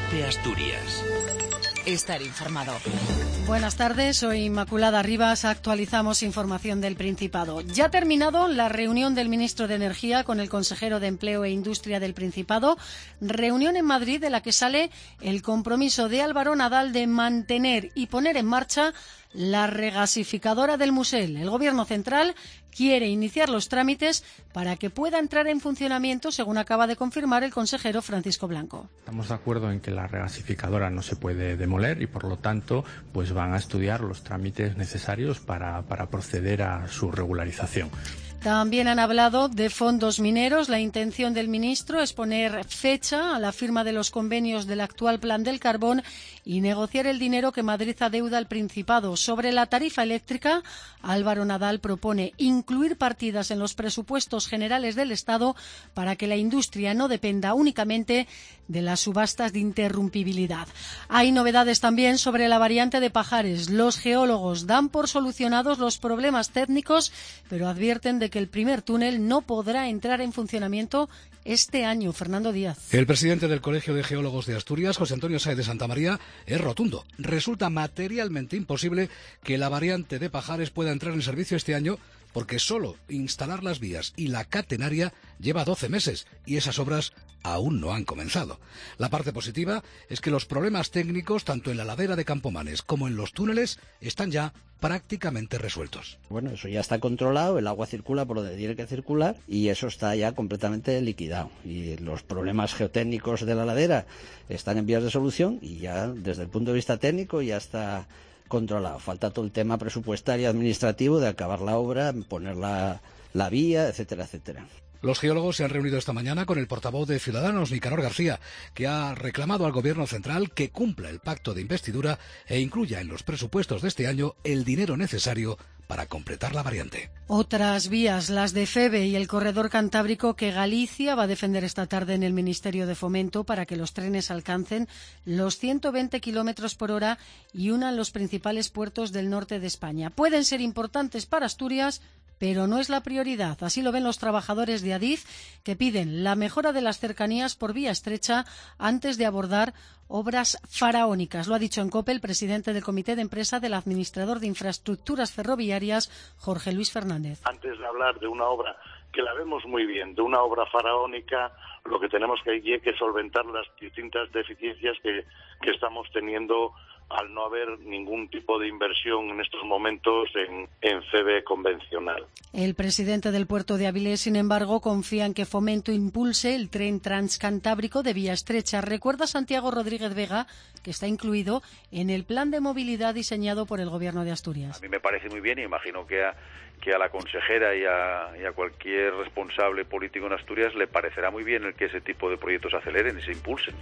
Cope Asturias. Estar informado. Buenas tardes, soy Inmaculada Rivas. Actualizamos información del Principado. Ya ha terminado la reunión del ministro de Energía con el consejero de Empleo e Industria del Principado. Reunión en Madrid de la que sale el compromiso de Álvaro Nadal de mantener y poner en marcha la regasificadora del Musel. El Gobierno central quiere iniciar los trámites para que pueda entrar en funcionamiento, según acaba de confirmar el consejero Francisco Blanco. Estamos de acuerdo en que la regasificadora no se puede demoler y, por lo tanto, pues van a estudiar los trámites necesarios para proceder a su regularización. También han hablado de fondos mineros. La intención del ministro es poner fecha a la firma de los convenios del actual plan del carbón y negociar el dinero que Madrid adeuda al Principado. Sobre la tarifa eléctrica, Álvaro Nadal propone incluir partidas en los presupuestos generales del Estado para que la industria no dependa únicamente de las subastas de interrumpibilidad. Hay novedades también sobre la variante de Pajares. Los geólogos dan por solucionados los problemas técnicos, pero advierten de que el primer túnel no podrá entrar en funcionamiento este año. Fernando Díaz. El presidente del Colegio de Geólogos de Asturias, José Antonio Sáez de Santamaría, es rotundo. Resulta materialmente imposible que la variante de Pajares pueda entrar en servicio este año, porque solo instalar las vías y la catenaria lleva 12 meses y esas obras aún no han comenzado. La parte positiva es que los problemas técnicos, tanto en la ladera de Campomanes como en los túneles, están ya prácticamente resueltos. Bueno, eso ya está controlado, el agua circula por donde tiene que circular y eso está ya completamente liquidado. Y los problemas geotécnicos de la ladera están en vías de solución y ya desde el punto de vista técnico ya está controlado. Falta todo el tema presupuestario y administrativo de acabar la obra, poner la vía, etcétera, etcétera. Los geólogos se han reunido esta mañana con el portavoz de Ciudadanos, Nicanor García, que ha reclamado al Gobierno central que cumpla el pacto de investidura e incluya en los presupuestos de este año el dinero necesario para completar la variante. Otras vías, las de FEVE y el corredor cantábrico, que Galicia va a defender esta tarde en el Ministerio de Fomento para que los trenes alcancen los 120 kilómetros por hora y unan los principales puertos del norte de España. Pueden ser importantes para Asturias, pero no es la prioridad. Así lo ven los trabajadores de Adif, que piden la mejora de las cercanías por vía estrecha antes de abordar obras faraónicas. Lo ha dicho en COPE el presidente del Comité de Empresa del Administrador de Infraestructuras Ferroviarias, Jorge Luis Fernández. Antes de hablar de una obra que la vemos muy bien, de una obra faraónica, lo que tenemos que solventar las distintas deficiencias que estamos teniendo al no haber ningún tipo de inversión en estos momentos en FEVE convencional. El presidente del puerto de Avilés, sin embargo, confía en que Fomento impulse el tren transcantábrico de vía estrecha. Recuerda Santiago Rodríguez Vega que está incluido en el plan de movilidad diseñado por el Gobierno de Asturias. A mí me parece muy bien y imagino que a la consejera y a cualquier responsable político en Asturias le parecerá muy bien el que ese tipo de proyectos se aceleren y se impulsen.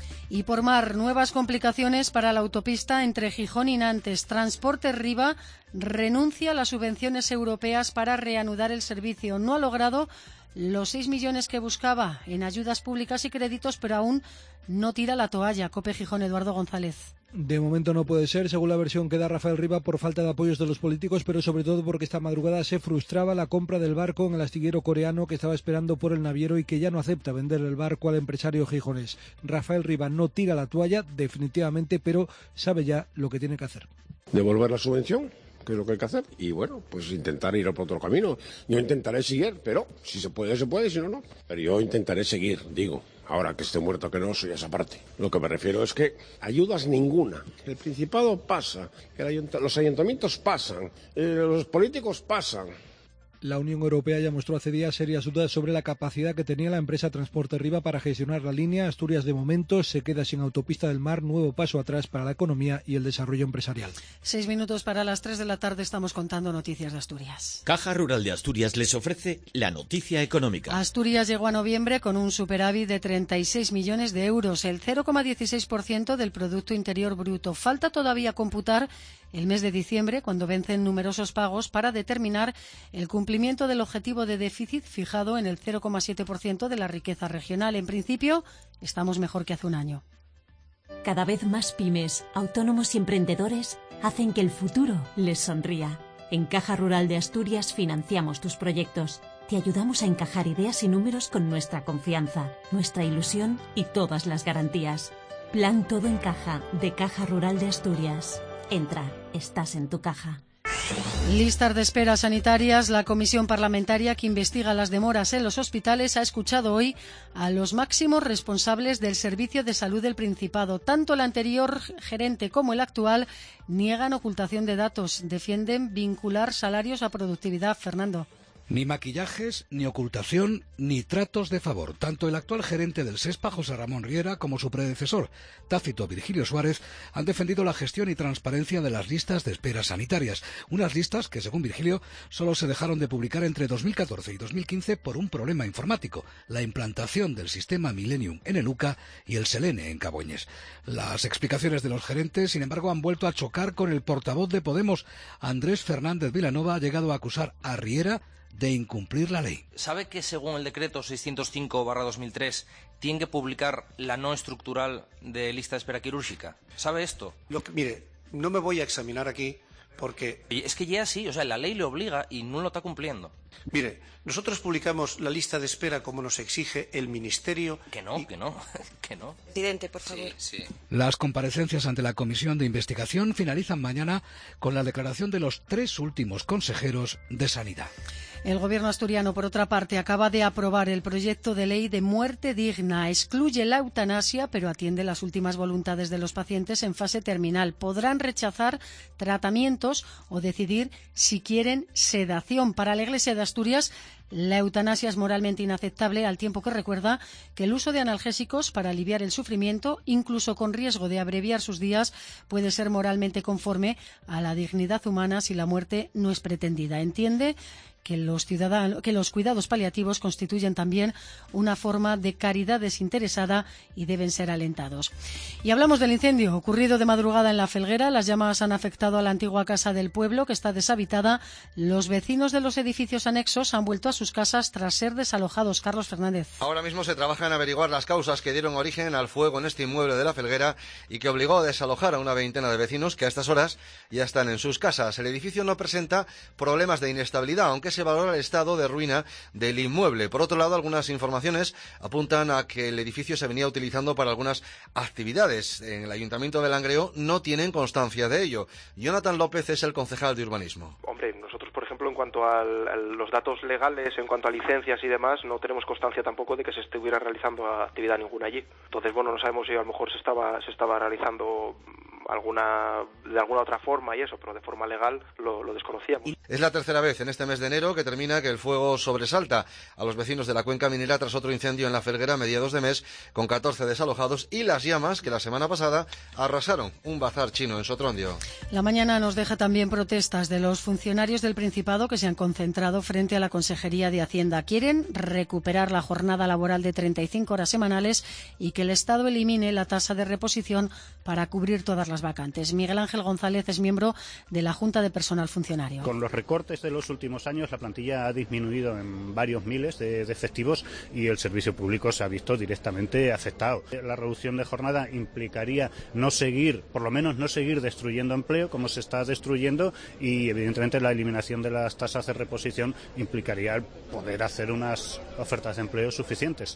Y por mar, nuevas complicaciones para la autopista entre Gijón y Nantes. Transportes Riva renuncia a las subvenciones europeas para reanudar el servicio. No ha logrado los 6 millones que buscaba en ayudas públicas y créditos, pero aún no tira la toalla. COPE Gijón, Eduardo González. De momento no puede ser, según la versión que da Rafael Riva, por falta de apoyos de los políticos, pero sobre todo porque esta madrugada se frustraba la compra del barco en el astillero coreano que estaba esperando por el naviero y que ya no acepta vender el barco al empresario gijonés. Rafael Riva no tira la toalla, definitivamente, pero sabe ya lo que tiene que hacer. Devolver la subvención, que es lo que hay que hacer, y bueno, pues intentar ir por otro camino. Yo intentaré seguir, pero si se puede, si no, no. Pero yo intentaré seguir, digo. Ahora que esté muerto que no, soy esa parte. Lo que me refiero es que ayudas ninguna. El Principado pasa, los ayuntamientos pasan, los políticos pasan. La Unión Europea ya mostró hace días serias dudas sobre la capacidad que tenía la empresa Transporte Riva para gestionar la línea. Asturias de momento se queda sin autopista del mar, nuevo paso atrás para la economía y el desarrollo empresarial. 6 minutos para las 3 de la tarde, estamos contando noticias de Asturias. Caja Rural de Asturias les ofrece la noticia económica. Asturias llegó a noviembre con un superávit de 36 millones de euros, el 0,16% del Producto Interior Bruto. Falta todavía computar el mes de diciembre, cuando vencen numerosos pagos, para determinar el cumplimiento del objetivo de déficit fijado en el 0,7% de la riqueza regional. En principio, estamos mejor que hace un año. Cada vez más pymes, autónomos y emprendedores hacen que el futuro les sonría. En Caja Rural de Asturias financiamos tus proyectos. Te ayudamos a encajar ideas y números con nuestra confianza, nuestra ilusión y todas las garantías. Plan Todo en Caja, de Caja Rural de Asturias. Entra, estás en tu caja. Listas de espera sanitarias. La comisión parlamentaria que investiga las demoras en los hospitales ha escuchado hoy a los máximos responsables del Servicio de Salud del Principado. Tanto el anterior gerente como el actual niegan ocultación de datos. Defienden vincular salarios a productividad. Fernando. Ni maquillajes, ni ocultación, ni tratos de favor. Tanto el actual gerente del SESPA, José Ramón Riera, como su predecesor, Tácito Virgilio Suárez, han defendido la gestión y transparencia de las listas de espera sanitarias. Unas listas que, según Virgilio, solo se dejaron de publicar entre 2014 y 2015 por un problema informático, la implantación del sistema Millennium en el UCA y el Selene en Caboñes. Las explicaciones de los gerentes, sin embargo, han vuelto a chocar con el portavoz de Podemos. Andrés Fernández Vilanova ha llegado a acusar a Riera de incumplir la ley. ¿Sabe que según el decreto 605/2003 tiene que publicar la no estructural de lista de espera quirúrgica? ¿Sabe esto? Mire, no me voy a examinar aquí porque... Es que ya sí, o sea, la ley le obliga y no lo está cumpliendo. Mire, nosotros publicamos la lista de espera como nos exige el Ministerio... Que no, que no. Presidente, por favor. Sí. Las comparecencias ante la Comisión de Investigación finalizan mañana con la declaración de los 3 últimos consejeros de Sanidad. El Gobierno asturiano, por otra parte, acaba de aprobar el proyecto de ley de muerte digna. Excluye la eutanasia, pero atiende las últimas voluntades de los pacientes en fase terminal. Podrán rechazar tratamientos o decidir si quieren sedación. Para la Iglesia de Asturias, la eutanasia es moralmente inaceptable, al tiempo que recuerda que el uso de analgésicos para aliviar el sufrimiento, incluso con riesgo de abreviar sus días, puede ser moralmente conforme a la dignidad humana si la muerte no es pretendida. Entiende que los cuidados paliativos constituyen también una forma de caridad desinteresada y deben ser alentados. Y hablamos del incendio ocurrido de madrugada en La Felguera. Las llamas han afectado a la antigua casa del pueblo, que está deshabitada. Los vecinos de los edificios anexos han vuelto a sus casas tras ser desalojados. Carlos Fernández. Ahora mismo se trabaja en averiguar las causas que dieron origen al fuego en este inmueble de La Felguera y que obligó a desalojar a una veintena de vecinos que a estas horas ya están en sus casas. El edificio no presenta problemas de inestabilidad, aunque se valora el estado de ruina del inmueble. Por otro lado, algunas informaciones apuntan a que el edificio se venía utilizando para algunas actividades. En el Ayuntamiento de Langreo no tienen constancia de ello. Jonathan López es el concejal de urbanismo. Hombre, nosotros, por ejemplo, en cuanto a los datos legales, en cuanto a licencias y demás, no tenemos constancia tampoco de que se estuviera realizando actividad ninguna allí. Entonces, bueno, no sabemos si a lo mejor se estaba realizando de alguna otra forma y eso, pero de forma legal lo desconocíamos. Es la tercera vez en este mes de enero que termina que el fuego sobresalta a los vecinos de la cuenca minera tras otro incendio en La Felguera a mediados de mes, con 14 desalojados y las llamas que la semana pasada arrasaron un bazar chino en Sotrondio. La mañana nos deja también protestas de los funcionarios del Principado que se han concentrado frente a la Consejería de Hacienda. Quieren recuperar la jornada laboral de 35 horas semanales y que el Estado elimine la tasa de reposición para cubrir todas las vacantes. Miguel Ángel González es miembro de la Junta de Personal Funcionario. Con los recortes de los últimos años, la plantilla ha disminuido en varios miles de efectivos y el servicio público se ha visto directamente afectado. La reducción de jornada implicaría por lo menos no seguir destruyendo empleo como se está destruyendo, y evidentemente la eliminación de las tasas de reposición implicaría el poder hacer unas ofertas de empleo suficientes.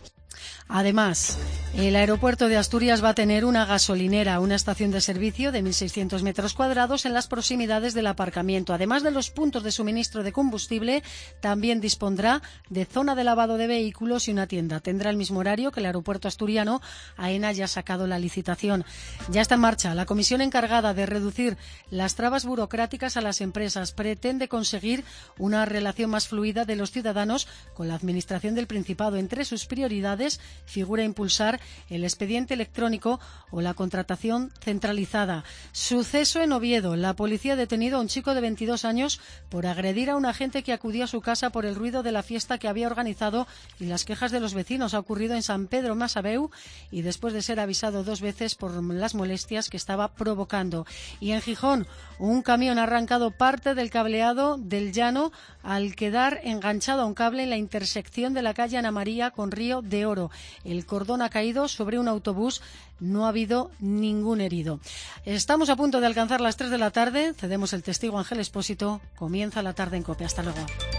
Además, el aeropuerto de Asturias va a tener una gasolinera, una estación de servicio de 1.600 metros cuadrados en las proximidades del aparcamiento. Además de los puntos de suministro de combustible, también dispondrá de zona de lavado de vehículos y una tienda. Tendrá el mismo horario que el aeropuerto asturiano. AENA ya ha sacado la licitación. Ya está en marcha la comisión encargada de reducir las trabas burocráticas a las empresas. Pretende conseguir una relación más fluida de los ciudadanos con la Administración del Principado. Entre sus prioridades figura impulsar el expediente electrónico o la contratación centralizada. Suceso en Oviedo. La policía ha detenido a un chico de 22 años por agredir a un agente que acudía a su casa por el ruido de la fiesta que había organizado y las quejas de los vecinos. Ha ocurrido en San Pedro Masabeu y después de ser avisado 2 veces por las molestias que estaba provocando. Y en Gijón, un camión ha arrancado parte del cableado del llano al quedar enganchado a un cable en la intersección de la calle Ana María con Río de Oro. El cordón ha caído sobre un autobús. No ha habido ningún herido. Estamos a punto de alcanzar las 3 de la tarde. Cedemos el testigo a Ángel Expósito. Comienza la tarde en COPE. Hasta luego.